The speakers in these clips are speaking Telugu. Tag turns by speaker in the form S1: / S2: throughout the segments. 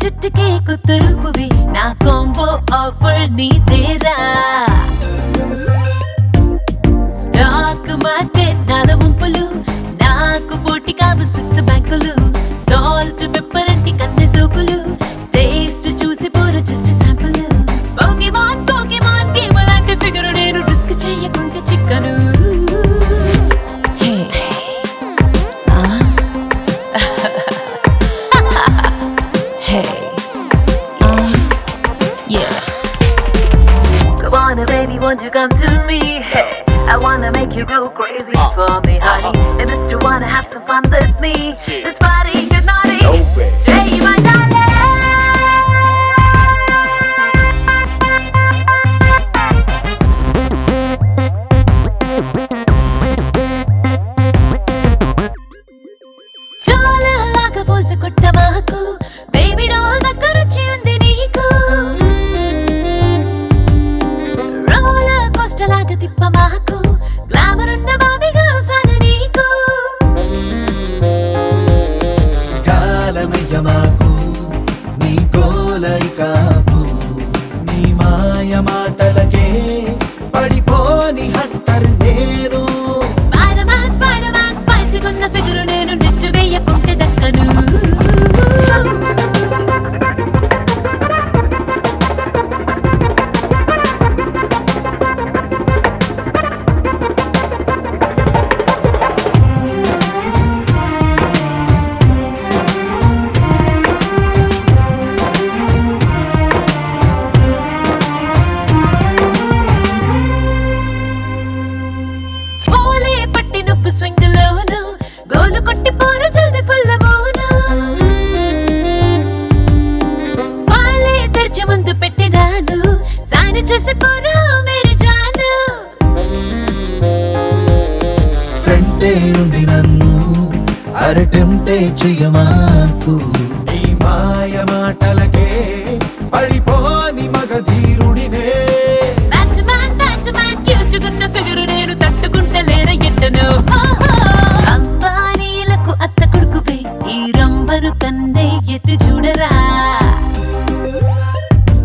S1: జుట్టుకే కొత్త రూపువి నా కాంబో ఆఫర్ నీ తేరా స్టాక్ మార్కెట్ నాలో వంపులు నాకు పోటీ కావు స్విస్ బ్యాంకులు సాల్ట్ పెప్పర్ అంటే కన్నె సోకులు టేస్ట్ చూసి పోరు జస్ట్ శాంపుల్ పోకేమాన్ గేమ్ లాంటి ఫిగర్ నేను రిస్క్ చేయకుంటే చిక్కను Come on, baby, won't you come to me? Hey, I wanna make you go crazy for me, honey. And just to wanna have some fun with me. This party is naughty.
S2: No way.
S1: Jay, my darling. Dollar laga pose kotta maaku, baby doll dakka ruchi undi neeku. Roller coaster laga tippa maaku, glamour unna baby girl fan neeku.
S3: కాలమయ్య మాకు నీ కోలై కాపు నీ మాయ మాటలకే పడిపోని హట్టర్ నేను
S1: Spider-Man, spicy గున్న figure నేను నెట్టు వేయకుంటే దక్కను. పోలే పట్టి నొప్పు స్వింగ్ లోను గోలు కొట్టి పోరు జల్ది ఫుల్ మూను ఫాలే తెరిచి ముందు పెట్టినాను సాని చేసి పోరు మేరీ జాను
S3: ఫ్రంటే ఉండి నన్ను అరటెంటే చెయ్యమాకు నీ మాయ మాటలకే పడిపోని మగధీరుడినే
S1: బ్యాట్స్మ్యాన్ క్యూట్ గున్న ఫిగర్ నేను తట్టుకుంటలేర ఎట్టను అంబానీలకు అత్త కొడుకువే ఈ రంబరు కన్నే ఎత్తి చూడరా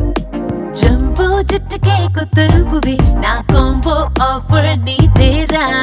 S1: జంబో జుట్టుకే కొత్త రూపువే నా కాంబో ఆఫర్ నీ తేరా